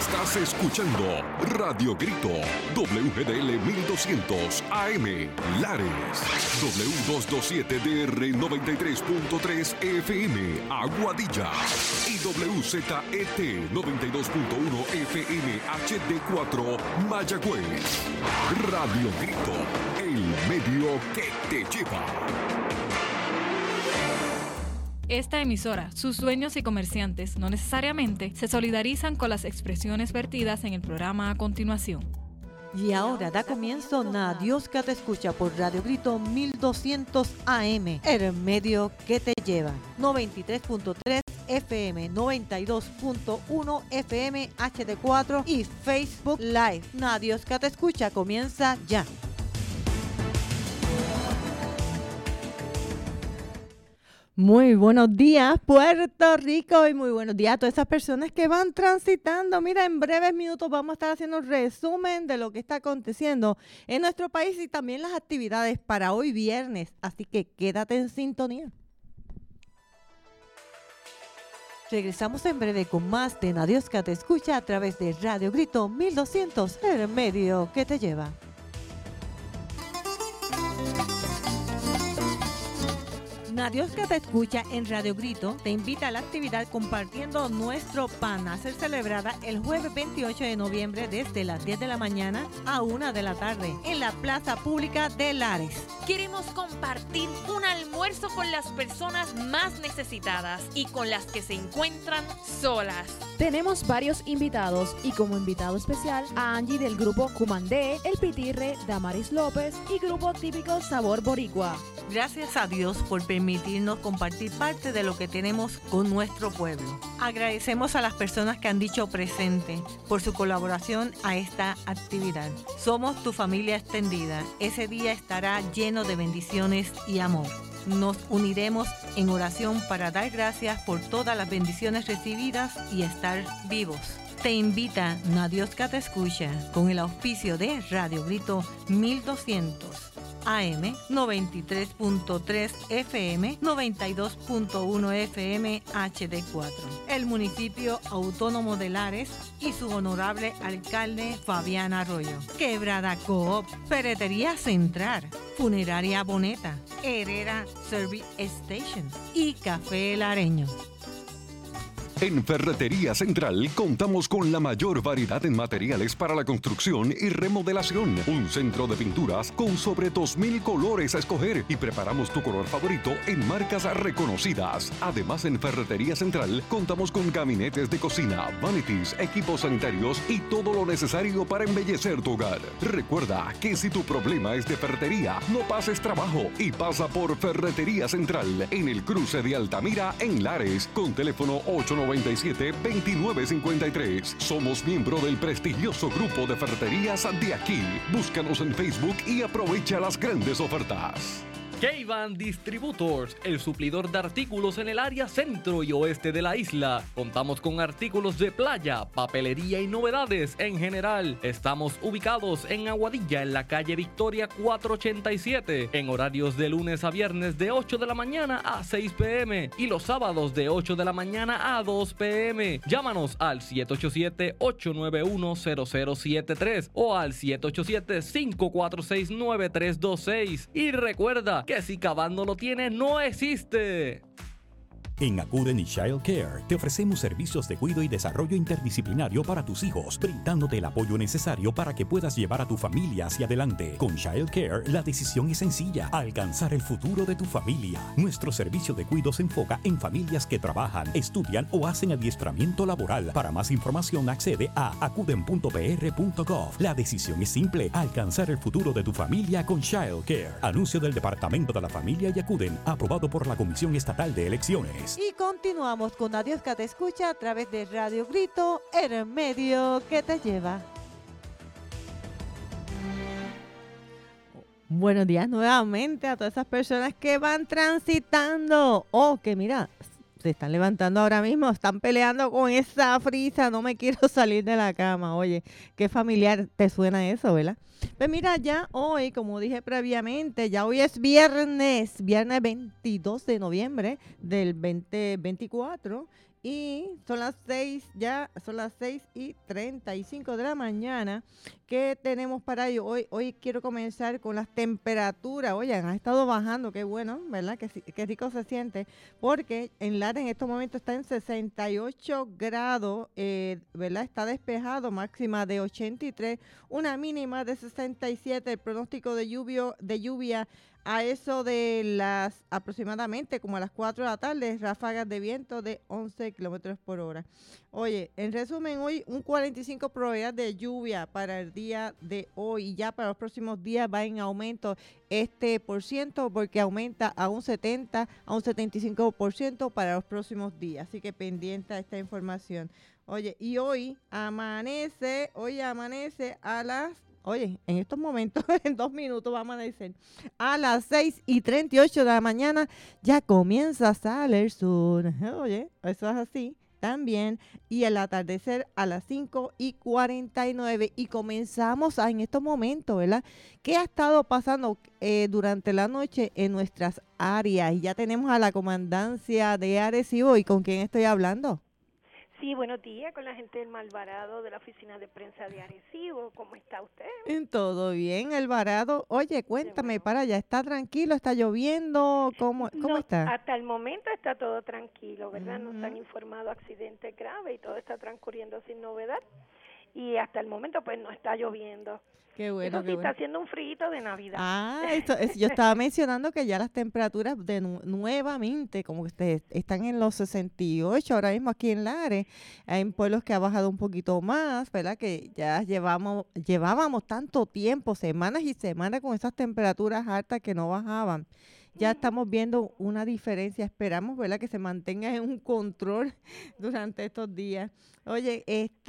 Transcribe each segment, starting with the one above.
Estás escuchando Radio Grito, WGDL 1200 AM, Lares, W227DR 93.3 FM, Aguadilla, y WZET 92.1 FM HD4, Mayagüez. Radio Grito, el medio que te lleva. Esta emisora, sus dueños y comerciantes no necesariamente se solidarizan con las expresiones vertidas en el programa a continuación. Y ahora da comienzo Dios que te escucha por Radio Grito 1200 AM, el medio que te lleva. 93.3 FM, 92.1 FM HD4 y Facebook Live. Dios que te escucha comienza ya. Muy buenos días, Puerto Rico, y muy buenos días a todas esas personas que van transitando. Mira, en breves minutos vamos a estar haciendo un resumen de lo que está aconteciendo en nuestro país y también las actividades para hoy viernes, así que quédate en sintonía. Regresamos en breve con más de Dios que te escucha a través de Radio Grito 1200, el medio que te lleva. Dios que te escucha en Radio Grito te invita a la actividad compartiendo nuestro pan a ser celebrada el jueves 28 de noviembre desde las 10 de la mañana a 1 de la tarde en la Plaza Pública de Lares. Queremos compartir un almuerzo con las personas más necesitadas y con las que se encuentran solas. Tenemos varios invitados y como invitado especial a Angie del grupo Cumandé, El Pitirre, Damaris López y grupo típico Sabor Boricua. Gracias a Dios por permitirnos compartir parte de lo que tenemos con nuestro pueblo. Agradecemos a las personas que han dicho presente por su colaboración a esta actividad. Somos tu familia extendida. Ese día estará lleno de bendiciones y amor. Nos uniremos en oración para dar gracias por todas las bendiciones recibidas y estar vivos. Te invita Dios que te escucha con el auspicio de Radio Grito 1200. AM, 93.3 FM, 92.1 FM HD4. El municipio autónomo de Lares y su honorable alcalde Fabián Arroyo. Quebrada Coop, Ferretería Central, Funeraria Boneta, Herrera Service Station y Café Lareño. En Ferretería Central contamos con la mayor variedad en materiales para la construcción y remodelación. Un centro de pinturas con sobre 2,000 colores a escoger y preparamos tu color favorito en marcas reconocidas. Además, en Ferretería Central contamos con gabinetes de cocina, vanities, equipos sanitarios y todo lo necesario para embellecer tu hogar. Recuerda que si tu problema es de ferretería, no pases trabajo y pasa por Ferretería Central en el cruce de Altamira en Lares con teléfono 897-2953. Somos miembro del prestigioso grupo de ferreterías de aquí. Búscanos en Facebook y aprovecha las grandes ofertas. K-Van Distributors, el suplidor de artículos en el área centro y oeste de la isla. Contamos con artículos de playa, papelería y novedades en general. Estamos ubicados en Aguadilla, en la calle Victoria 487, en horarios de lunes a viernes de 8 de la mañana a 6 p.m. y los sábados de 8 de la mañana a 2 p.m. Llámanos al 787-891-0073 o al 787-546-9326 y recuerda que si Caban no lo tiene, no existe. En Acuden y Child Care te ofrecemos servicios de cuidado y desarrollo interdisciplinario para tus hijos, brindándote el apoyo necesario para que puedas llevar a tu familia hacia adelante. Con Child Care, la decisión es sencilla: alcanzar el futuro de tu familia. Nuestro servicio de cuidado se enfoca en familias que trabajan, estudian o hacen adiestramiento laboral. Para más información, accede a acuden.pr.gov. La decisión es simple: alcanzar el futuro de tu familia con Child Care. Anuncio del Departamento de la Familia y Acuden, aprobado por la Comisión Estatal de Elecciones. Y continuamos con Dios que te escucha a través de Radio Grito, el medio que te lleva. Buenos días nuevamente a todas esas personas que van transitando o que mira, se están levantando ahora mismo, están peleando con esa frisa, no me quiero salir de la cama. Oye, qué familiar te suena eso, ¿verdad? Pues mira, ya hoy, como dije previamente, ya hoy es viernes 22 de noviembre del 2024 Y son las 6:35 de la mañana. ¿Qué tenemos para hoy? Hoy quiero comenzar con las temperaturas. Oigan, ha estado bajando, qué bueno, ¿verdad? Qué rico se siente, porque en Lares en estos momentos está en 68 grados, ¿verdad? Está despejado, máxima de 83, una mínima de 67. El pronóstico de lluvia a eso de las aproximadamente como a las 4 de la tarde, ráfagas de viento de 11 kilómetros por hora. Oye, en resumen, hoy un 45 probabilidad de lluvia para el día de hoy, y ya para los próximos días va en aumento este por ciento, porque aumenta a un 70, a un 75% para los próximos días. Así que pendiente a esta información. Oye, y hoy amanece a las... Oye, en estos momentos, en 2 minutos va a amanecer. A las 6:38 de la mañana ya comienza a salir el sol. Oye, eso es así también. Y el atardecer a las 5:49. Y comenzamos en estos momentos, ¿verdad? ¿Qué ha estado pasando durante la noche en nuestras áreas? Y ya tenemos a la comandancia de Arecibo. ¿Y con quién estoy hablando? Sí, buenos días, con la gente del Malvarado de la Oficina de Prensa de Arecibo. ¿Cómo está usted? Todo bien, Alvarado. Oye, cuéntame, para allá, ¿está tranquilo? ¿Está lloviendo? ¿Cómo está? Hasta el momento está todo tranquilo, ¿verdad? Nos han informado accidentes graves y todo está transcurriendo sin novedad. Y hasta el momento, pues, no está lloviendo. Qué bueno, Eso sí, está haciendo un frío de Navidad. Yo estaba mencionando que ya las temperaturas nuevamente, como que están en los 68 ahora mismo aquí en Lares. Hay pueblos que ha bajado un poquito más, ¿verdad? Que ya llevábamos tanto tiempo, semanas y semanas con esas temperaturas altas que no bajaban. Ya estamos viendo una diferencia. Esperamos, ¿verdad?, que se mantenga en un control durante estos días. Oye,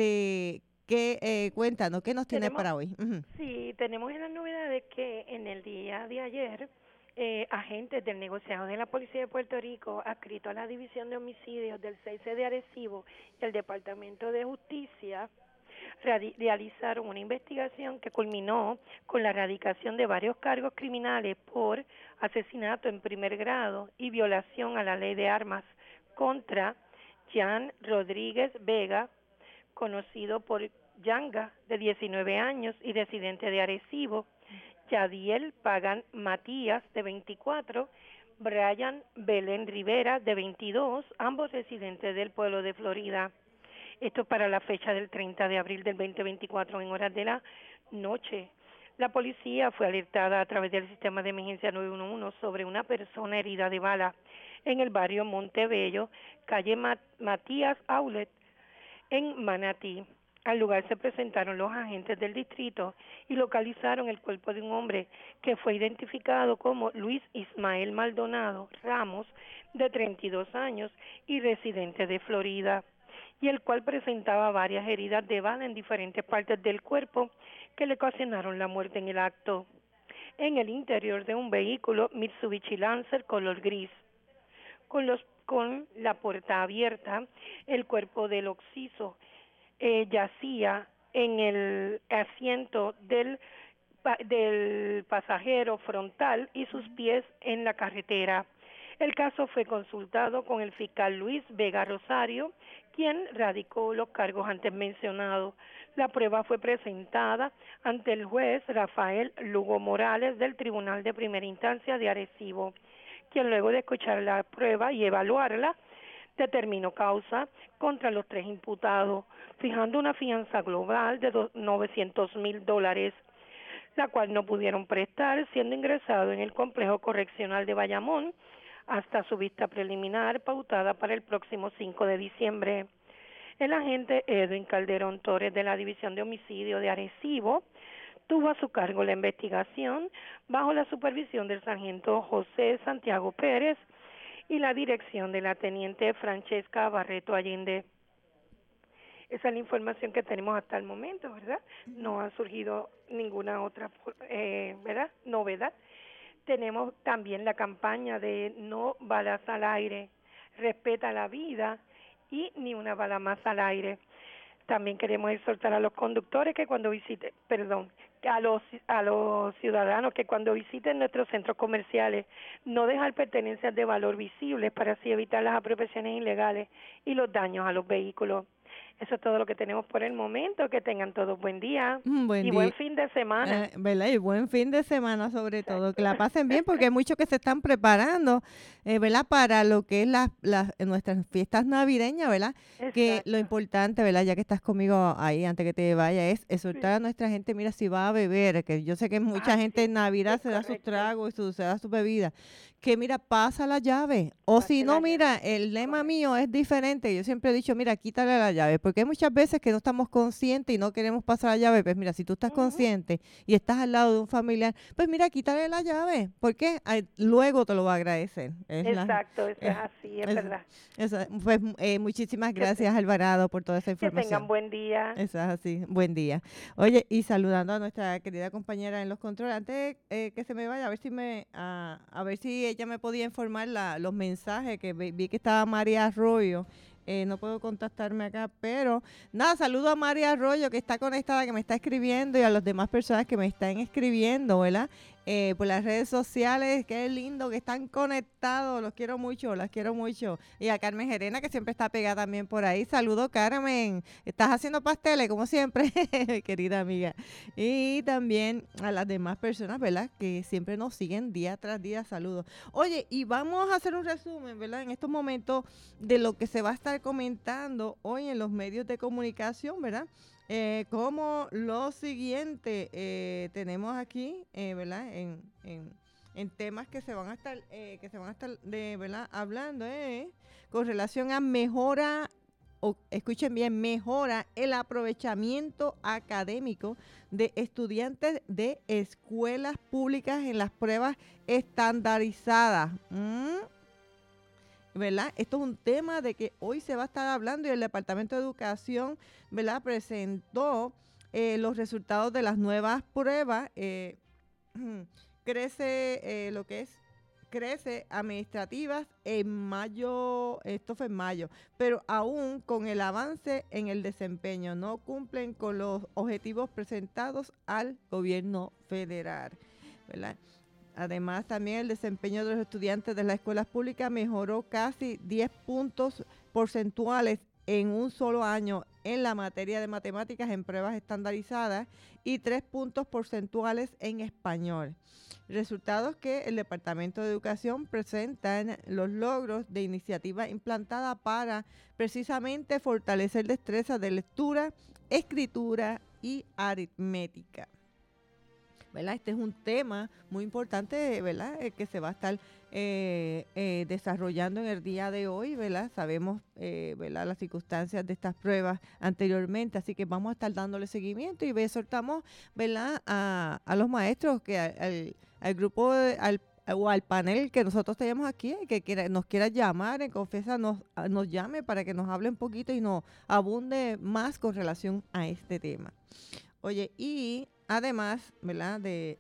cuéntanos, ¿qué nos tiene para hoy? Sí, tenemos en las novedades que en el día de ayer, agentes del negociado de la Policía de Puerto Rico, adscrito a la División de Homicidios del 6C de Arecibo y el Departamento de Justicia, realizaron una investigación que culminó con la erradicación de varios cargos criminales por asesinato en primer grado y violación a la ley de armas contra Jan Rodríguez Vega, conocido por Yanga, de 19 años y residente de Arecibo, Yadiel Pagan Matías, de 24, Brian Belén Rivera, de 22, ambos residentes del pueblo de Florida. Esto para la fecha del 30 de abril del 2024 en horas de la noche. La policía fue alertada a través del sistema de emergencia 911 sobre una persona herida de bala en el barrio Montebello, calle Matías Aulet, en Manatí. Al lugar se presentaron los agentes del distrito y localizaron el cuerpo de un hombre que fue identificado como Luis Ismael Maldonado Ramos, de 32 años y residente de Florida, y el cual presentaba varias heridas de bala en diferentes partes del cuerpo que le ocasionaron la muerte en el acto. En el interior de un vehículo Mitsubishi Lancer color gris, con la puerta abierta, el cuerpo del occiso yacía en el asiento del pasajero frontal y sus pies en la carretera. El caso fue consultado con el fiscal Luis Vega Rosario, quien radicó los cargos antes mencionados. La prueba fue presentada ante el juez Rafael Lugo Morales del Tribunal de Primera Instancia de Arecibo, quien luego de escuchar la prueba y evaluarla, determinó causa contra los 3 imputados, fijando una fianza global de $900,000, la cual no pudieron prestar, siendo ingresado en el complejo correccional de Bayamón hasta su vista preliminar pautada para el próximo 5 de diciembre. El agente Edwin Calderón Torres de la División de Homicidio de Arecibo tuvo a su cargo la investigación bajo la supervisión del sargento José Santiago Pérez y la dirección de la teniente Francesca Barreto Allende. Esa es la información que tenemos hasta el momento, ¿verdad? No ha surgido ninguna otra novedad. Tenemos también la campaña de no balas al aire, respeta la vida y ni una bala más al aire. También queremos exhortar a los conductores que a los ciudadanos que cuando visiten nuestros centros comerciales no dejar pertenencias de valor visibles para así evitar las apropiaciones ilegales y los daños a los vehículos. Eso es todo lo que tenemos por el momento. Que tengan todos buen día buen fin de semana. ¿Verdad? Y buen fin de semana sobre todo. Que la pasen bien porque hay muchos que se están preparando, ¿verdad? Para lo que es nuestras fiestas navideñas, ¿verdad? Exacto. Que lo importante, ¿verdad? Ya que estás conmigo ahí antes que te vaya, es exhortar a nuestra gente, mira, si va a beber, que yo sé que mucha gente en Navidad se da sus tragos y se da sus bebidas, que mira, pasa la llave. O si no, mira, el lema mío es diferente. Yo siempre he dicho, mira, quítale la llave, porque hay muchas veces que no estamos conscientes y no queremos pasar la llave. Pues mira, si tú estás consciente y estás al lado de un familiar, pues mira, quítale la llave. ¿Por qué? Luego te lo va a agradecer. Exacto, eso es así, es verdad. Pues muchísimas gracias, Alvarado, por toda esa información. Que tengan buen día. Eso es así, buen día. Oye, y saludando a nuestra querida compañera en los controles, antes que se me vaya, a ver si ella me podía informar los mensajes, que vi que estaba María Arroyo. No puedo contactarme acá, pero nada, saludo a María Arroyo que está conectada, que me está escribiendo, y a las demás personas que me están escribiendo, ¿verdad? Por las redes sociales, qué lindo que están conectados, los quiero mucho, las quiero mucho. Y a Carmen Gerena, que siempre está pegada también por ahí. Saludo, Carmen, estás haciendo pasteles como siempre, querida amiga. Y también a las demás personas, ¿verdad? Que siempre nos siguen día tras día, saludos. Oye, y vamos a hacer un resumen, ¿verdad? En estos momentos de lo que se va a estar comentando hoy en los medios de comunicación, ¿verdad? Como lo siguiente, tenemos aquí, ¿verdad? En temas que se van a estar, ¿verdad? Hablando, con relación a mejora, escuchen bien, mejora el aprovechamiento académico de estudiantes de escuelas públicas en las pruebas estandarizadas. ¿Verdad? Esto es un tema de que hoy se va a estar hablando, y el Departamento de Educación, ¿verdad?, presentó los resultados de las nuevas pruebas. Crece administrativas en mayo, esto fue en mayo, pero aún con el avance en el desempeño no cumplen con los objetivos presentados al gobierno federal, ¿verdad? Además, también el desempeño de los estudiantes de las escuelas públicas mejoró casi 10 puntos porcentuales en un solo año en la materia de matemáticas en pruebas estandarizadas y 3 puntos porcentuales en español. Resultados que el Departamento de Educación presenta en los logros de iniciativa implantada para precisamente fortalecer destrezas de lectura, escritura y aritmética. ¿Verdad? Este es un tema muy importante, ¿verdad? Que se va a estar desarrollando en el día de hoy, ¿verdad? Sabemos, ¿verdad?, las circunstancias de estas pruebas anteriormente, así que vamos a estar dándole seguimiento, y exhortamos, ¿verdad?, a los maestros que al grupo, o al panel que nosotros tenemos aquí, que nos quiera llamar, en confianza nos llame para que nos hable un poquito y nos abunde más con relación a este tema. Oye, y además, ¿verdad?, de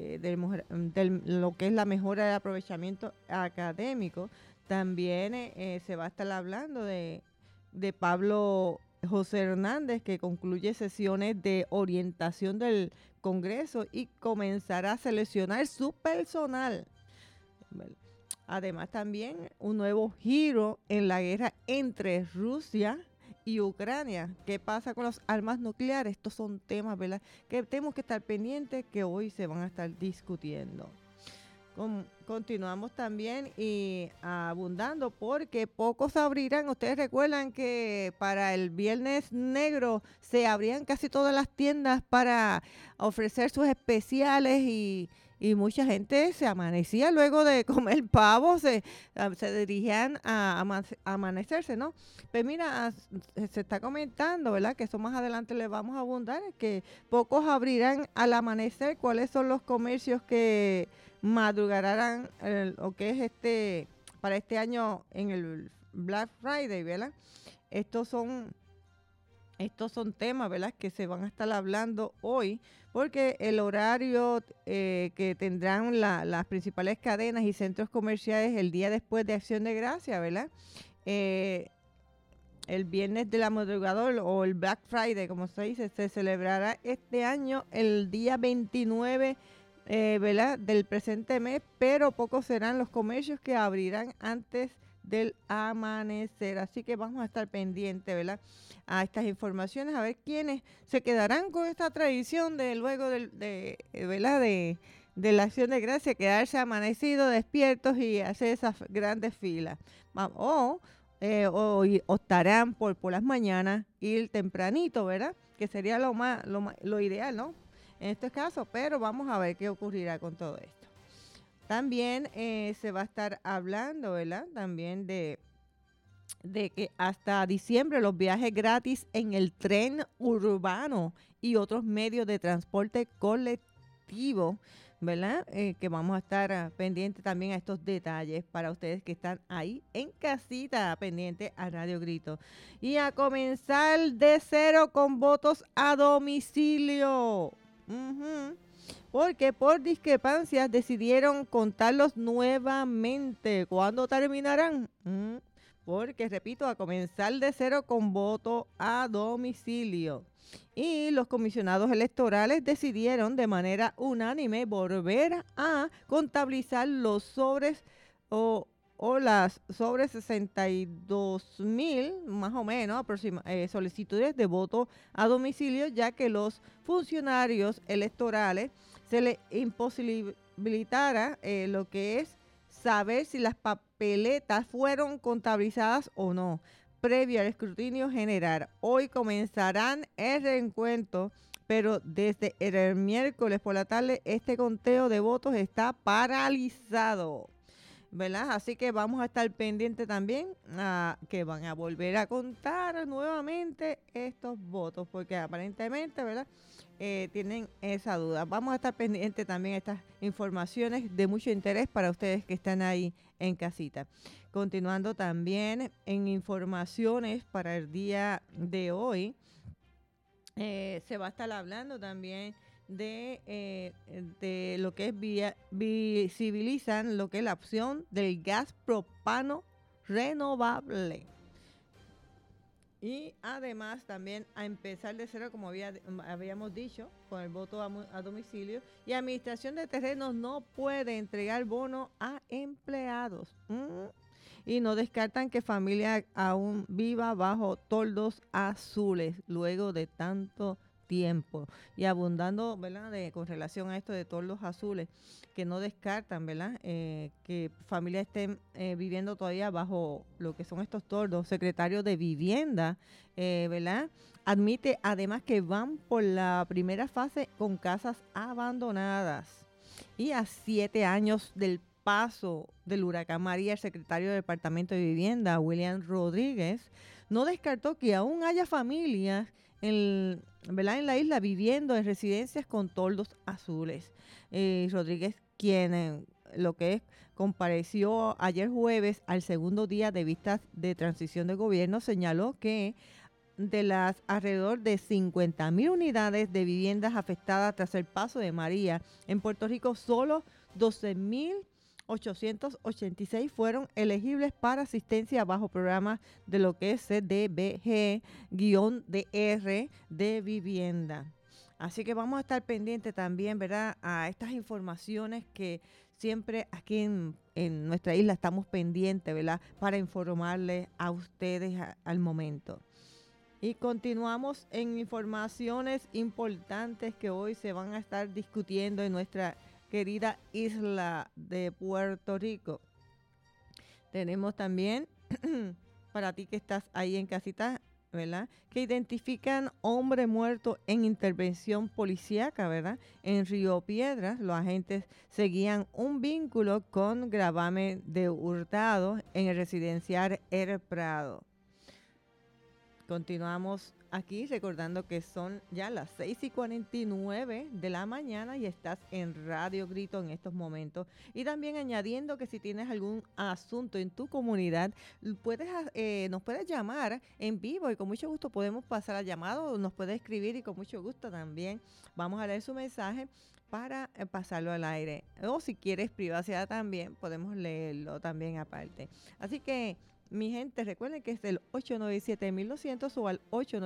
lo que es la mejora del aprovechamiento académico, también se va a estar hablando de Pablo José Hernández, que concluye sesiones de orientación del Congreso y comenzará a seleccionar su personal. Además, también un nuevo giro en la guerra entre Rusia y Ucrania. ¿Qué pasa con las armas nucleares? Estos son temas, ¿verdad?, que tenemos que estar pendientes, que hoy se van a estar discutiendo. Continuamos también y abundando, porque pocos abrirán. Ustedes recuerdan que para el Viernes Negro se abrían casi todas las tiendas para ofrecer sus especiales, y mucha gente se amanecía luego de comer pavo, se dirigían a amanecerse, ¿no? Pues mira, se está comentando, ¿verdad?, que eso más adelante les vamos a abundar, que pocos abrirán al amanecer. ¿Cuáles son los comercios que madrugarán o que es para este año en el Black Friday, ¿verdad? Estos son temas, ¿verdad?, que se van a estar hablando hoy, porque el horario que tendrán las principales cadenas y centros comerciales el día después de Acción de Gracias, ¿verdad?, el viernes de la madrugada o el Black Friday, como se dice, se celebrará este año el día 29, ¿verdad?, del presente mes, pero pocos serán los comercios que abrirán antes del amanecer. Así que vamos a estar pendientes, ¿verdad?, a estas informaciones, a ver quiénes se quedarán con esta tradición de luego ¿verdad?, de la acción de gracia, quedarse amanecidos, despiertos y hacer esas grandes filas. O optarán por las mañanas, ir tempranito, ¿verdad?, que sería lo ideal, ¿no?, en este caso, pero vamos a ver qué ocurrirá con todo esto. También se va a estar hablando, ¿verdad?, también de que hasta diciembre los viajes gratis en el tren urbano y otros medios de transporte colectivo, ¿verdad?, que vamos a estar pendientes también a estos detalles para ustedes que están ahí en casita, pendientes a Radio Grito. Y a comenzar de cero con votos a domicilio. Porque por discrepancias decidieron contarlos nuevamente. ¿Cuándo terminarán? Porque, repito, a comenzar de cero con voto a domicilio. Y los comisionados electorales decidieron de manera unánime volver a contabilizar los sobres o las sobre 62,000, más o menos, solicitudes de voto a domicilio, ya que los funcionarios electorales se les imposibilitara lo que es saber si las papeletas fueron contabilizadas o no, previo al escrutinio general. Hoy comenzarán el reencuentro, pero desde el miércoles por la tarde este conteo de votos está paralizado, ¿verdad? Así que vamos a estar pendientes también a que van a volver a contar nuevamente estos votos, porque aparentemente, ¿verdad?, tienen esa duda. Vamos a estar pendientes también a estas informaciones de mucho interés para ustedes que están ahí en casita. Continuando también en informaciones para el día de hoy, se va a estar hablando también de lo que es visibilizan lo que es la opción del gas propano renovable. Y además también a empezar de cero, como habíamos dicho, con el voto a domicilio. Y Administración de Terrenos no puede entregar bono a empleados. Y no descartan que familia aún viva bajo toldos azules luego de tanto tiempo. Y abundando, ¿verdad?, con relación a esto de toldos azules, que no descartan, ¿verdad?, que familias estén viviendo todavía bajo lo que son estos toldos. Secretario de Vivienda, ¿verdad?, admite además que van por la primera fase con casas abandonadas. Y a 7 años del paso del huracán María, el secretario del Departamento de Vivienda, William Rodríguez, no descartó que aún haya familias ¿verdad?, en la isla viviendo en residencias con toldos azules. Rodríguez, quien compareció ayer jueves al segundo día de vistas de transición de gobierno, señaló que de las alrededor de 50,000 unidades de viviendas afectadas tras el paso de María, en Puerto Rico solo 12,886 fueron elegibles para asistencia bajo programas de lo que es CDBG-DR de vivienda. Así que vamos a estar pendientes también, ¿verdad?, a estas informaciones que siempre aquí en nuestra isla estamos pendientes, ¿verdad?, para informarles a ustedes al momento. Y continuamos en informaciones importantes que hoy se van a estar discutiendo en nuestra querida isla de Puerto Rico. Tenemos también, para ti que estás ahí en casita, ¿verdad?, que identifican hombre muerto en intervención policíaca, ¿verdad?, en Río Piedras. Los agentes seguían un vínculo con gravamen de hurtado en el residencial El Prado. Continuamos aquí recordando que son ya las 6:49 de la mañana y estás en Radio Grito en estos momentos. Y también añadiendo que si tienes algún asunto en tu comunidad, nos puedes llamar en vivo y con mucho gusto podemos pasar la llamada, o nos puedes escribir y con mucho gusto también vamos a leer su mensaje para pasarlo al aire. O si quieres privacidad también, podemos leerlo también aparte. Así que Mi gente, recuerden que es el 897-1200 o al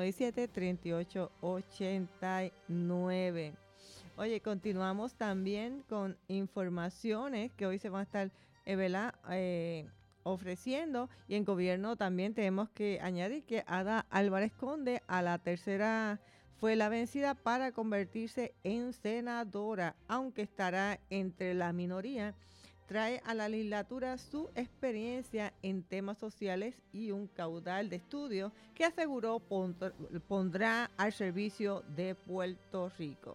897-3889. Oye, continuamos también con informaciones que hoy se van a estar, ofreciendo, y en gobierno también tenemos que añadir que Ada Álvarez Conde a la tercera fue la vencida para convertirse en senadora, aunque estará entre la minoría. Trae a la legislatura su experiencia en temas sociales y un caudal de estudios que aseguró pondrá al servicio de Puerto Rico.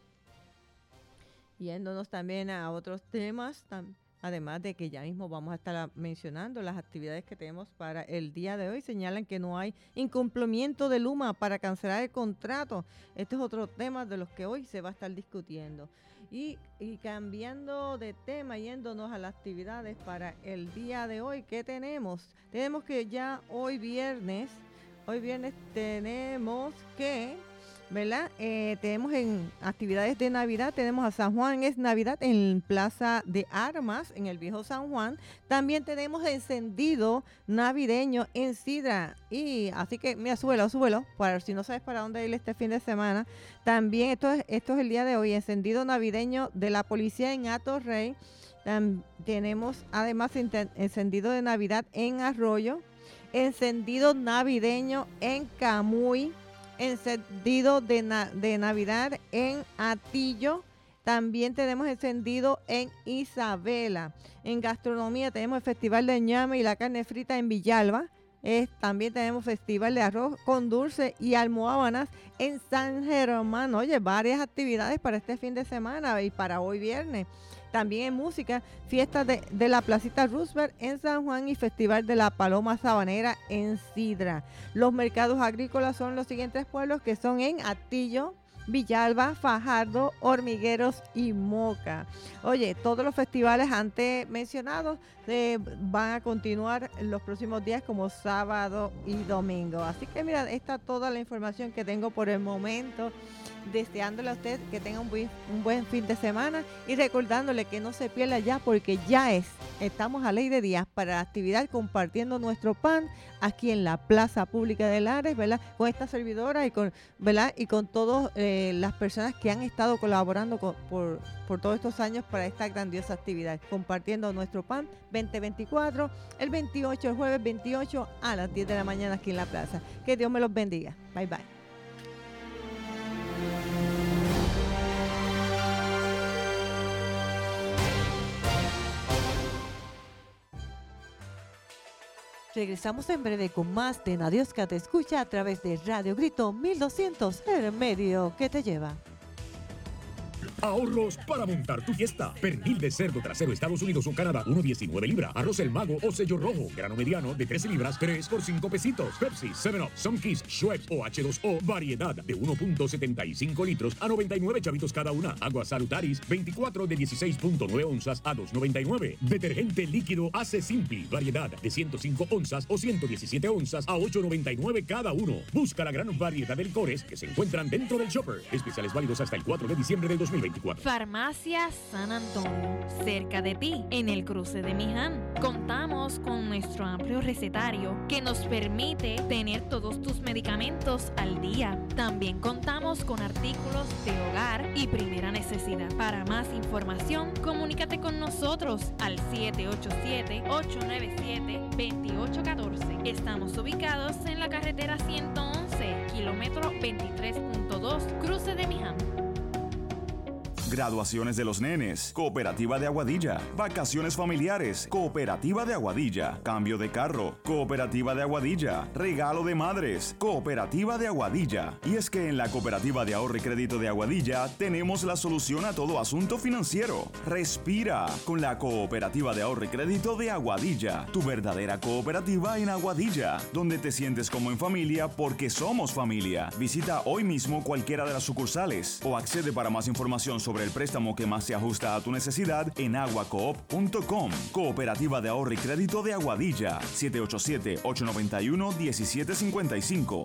Yéndonos también a otros temas, además de que ya mismo vamos a estar mencionando las actividades que tenemos para el día de hoy. Señalan que no hay incumplimiento de Luma para cancelar el contrato. Este es otro tema de los que hoy se va a estar discutiendo. Y cambiando de tema, yéndonos a las actividades para el día de hoy, ¿qué tenemos? Tenemos que ya hoy viernes tenemos que, ¿verdad? Tenemos en actividades de Navidad, tenemos a San Juan es Navidad en Plaza de Armas, en el Viejo San Juan. También tenemos encendido navideño en Sidra. Y así que, mira, súbelo, para si no sabes para dónde ir este fin de semana. También esto es el día de hoy, encendido navideño de la policía en Atorrey. Tenemos además encendido de Navidad en Arroyo, encendido navideño en Camuy, encendido de Navidad en Atillo. También tenemos encendido en Isabela. En gastronomía tenemos el Festival de ñame y la carne frita en Villalba. También tenemos Festival de arroz con dulce y almohábanas en San Germán. Oye, varias actividades para este fin de semana y para hoy viernes. También en música, fiestas de la Placita Roosevelt en San Juan y Festival de la Paloma Sabanera en Sidra. Los mercados agrícolas son los siguientes pueblos, que son en Atillo, Villalba, Fajardo, Hormigueros y Moca. Oye, todos los festivales antes mencionados van a continuar los próximos días como sábado y domingo. Así que mira, esta toda la información que tengo por el momento. Deseándole a usted que tenga un buen fin de semana y recordándole que no se pierda ya, porque estamos a ley de días para la actividad compartiendo nuestro pan aquí en la Plaza Pública de Lares, ¿verdad? Con esta servidora y con todas las personas que han estado colaborando por todos estos años para esta grandiosa actividad, compartiendo nuestro pan 2024, el jueves 28 a las 10 de la mañana aquí en la plaza. Que Dios me los bendiga. Bye bye. Regresamos en breve con más de Nadiosca Te Escucha a través de Radio Grito 1200, el medio que te lleva. Ahorros para montar tu fiesta. Pernil de cerdo trasero Estados Unidos o Canadá, 1.19 libras. Arroz El Mago o sello rojo, grano mediano de 13 libras, 3 por 5 pesitos. Pepsi, 7-Up, Sunkist, Schweppes o H2O, variedad de 1.75 litros a 99 chavitos cada una. Agua Salutaris, 24 de 16.9 onzas a 2.99. Detergente líquido Ace Simply, variedad de 105 onzas o 117 onzas a 8.99 cada uno. Busca la gran variedad de licores que se encuentran dentro del shopper. Especiales válidos hasta el 4 de diciembre del 2024. Farmacia San Antonio, cerca de ti, en el cruce de Miján. Contamos con nuestro amplio recetario que nos permite tener todos tus medicamentos al día. También contamos con artículos de hogar y primera necesidad. Para más información, comunícate con nosotros al 787-897-2814. Estamos ubicados en la carretera 111, kilómetro 23.2, cruce de Miján. Graduaciones de los nenes, Cooperativa de Aguadilla. Vacaciones familiares, Cooperativa de Aguadilla. Cambio de carro, Cooperativa de Aguadilla. Regalo de madres, Cooperativa de Aguadilla. Y es que en la Cooperativa de Ahorro y Crédito de Aguadilla tenemos la solución a todo asunto financiero. Respira con la Cooperativa de Ahorro y Crédito de Aguadilla, tu verdadera cooperativa en Aguadilla, donde te sientes como en familia porque somos familia. Visita hoy mismo cualquiera de las sucursales o accede para más información sobre el préstamo que más se ajusta a tu necesidad en aguacoop.com. Cooperativa de Ahorro y Crédito de Aguadilla, 787-891-1755.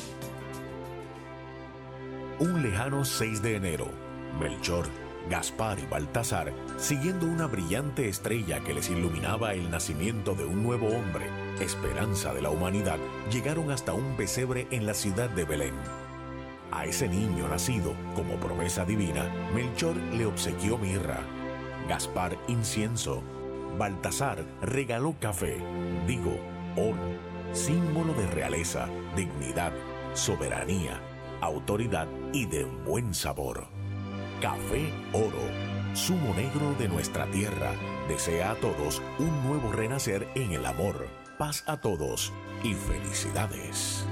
Un lejano 6 de enero, Melchor, Gaspar y Baltasar, siguiendo una brillante estrella que les iluminaba el nacimiento de un nuevo hombre, esperanza de la humanidad, llegaron hasta un pesebre en la ciudad de Belén. A ese niño nacido como promesa divina, Melchor le obsequió mirra, Gaspar incienso, Baltasar regaló café, oro, símbolo de realeza, dignidad, soberanía, autoridad y de buen sabor. Café Oro, zumo negro de nuestra tierra, desea a todos un nuevo renacer en el amor, paz a todos y felicidades.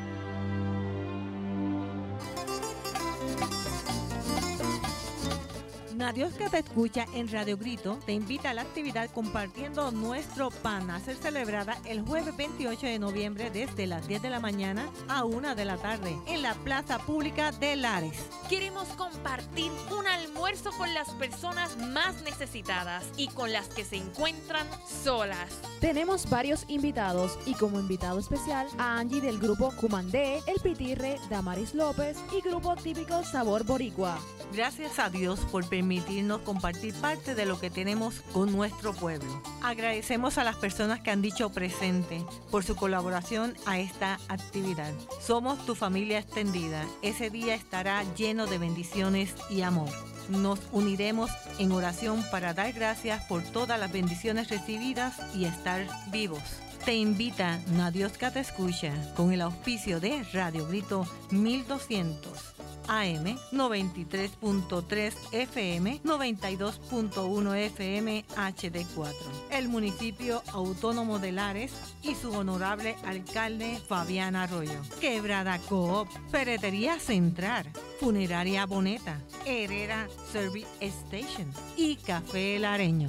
Dios que te escucha en Radio Grito te invita a la actividad compartiendo nuestro pan a ser celebrada el jueves 28 de noviembre desde las 10 de la mañana a 1 de la tarde en la Plaza Pública de Lares. Queremos compartir un almuerzo con las personas más necesitadas y con las que se encuentran solas. Tenemos varios invitados y como invitado especial a Angie del grupo Cumandé, El Pitirre, Damaris López y grupo típico Sabor Boricua. Gracias a Dios por permitirnos compartir parte de lo que tenemos con nuestro pueblo. Agradecemos a las personas que han dicho presente por su colaboración a esta actividad. Somos tu familia extendida. Ese día estará lleno de bendiciones y amor. Nos uniremos en oración para dar gracias por todas las bendiciones recibidas y estar vivos. Te invita Dios que te escucha con el auspicio de Radio Grito 1200. AM 93.3 FM 92.1 FM HD4. El municipio autónomo de Lares y su honorable alcalde Fabián Arroyo. Quebrada Coop, Ferretería Central, Funeraria Boneta, Herrera Service Station y Café Lareño.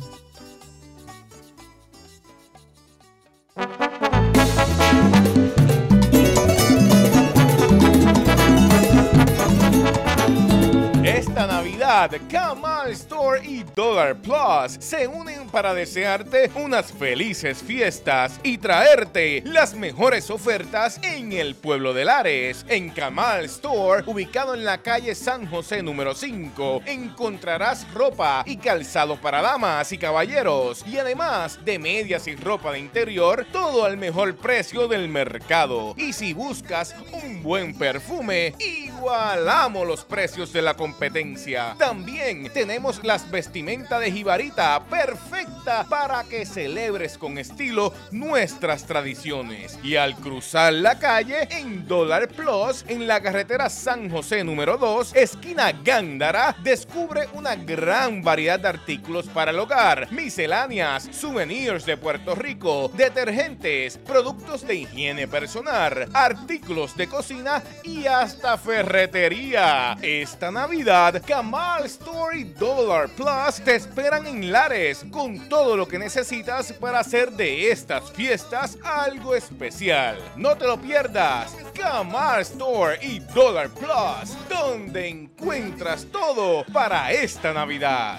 Esta Navidad, Kamal Store y Dollar Plus se unen para desearte unas felices fiestas y traerte las mejores ofertas en el pueblo de Lares. En Kamal Store, ubicado en la calle San José número 5, encontrarás ropa y calzado para damas y caballeros y además de medias y ropa de interior, todo al mejor precio del mercado. Y si buscas un buen perfume, igualamos los precios de la competencia. También tenemos las vestimentas de jibarita, perfecta para que celebres con estilo nuestras tradiciones. Y al cruzar la calle en Dollar Plus, en la carretera San José número 2, esquina Gándara, descubre una gran variedad de artículos para el hogar, misceláneas, souvenirs de Puerto Rico, detergentes, productos de higiene personal, artículos de cocina y hasta ferretería. Esta Navidad, Kamal Store y Dollar Plus te esperan en Lares con todo lo que necesitas para hacer de estas fiestas algo especial. No te lo pierdas. Kamal Store y Dollar Plus, donde encuentras todo para esta Navidad.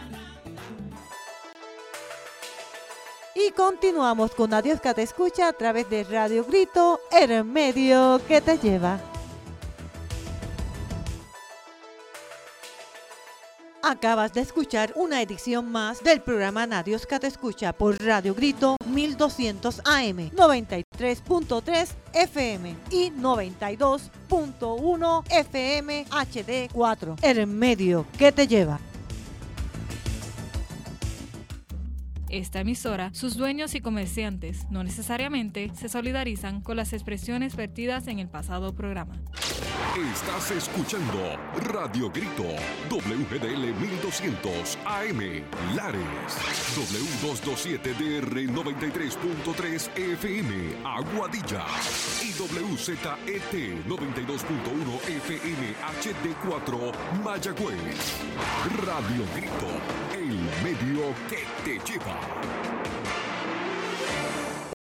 Y continuamos con Adiós que te escucha a través de Radio Grito, el medio que te lleva. Acabas de escuchar una edición más del programa Dios que te escucha por Radio Grito 1200 AM, 93.3 FM y 92.1 FM HD4. El medio que te lleva. Esta emisora, sus dueños y comerciantes no necesariamente se solidarizan con las expresiones vertidas en el pasado programa. Estás escuchando Radio Grito, WGDL 1200 AM, Lares, W227DR 93.3 FM, Aguadilla y WZET 92.1 FM HD4, Mayagüez. Radio Grito, el medio que te lleva.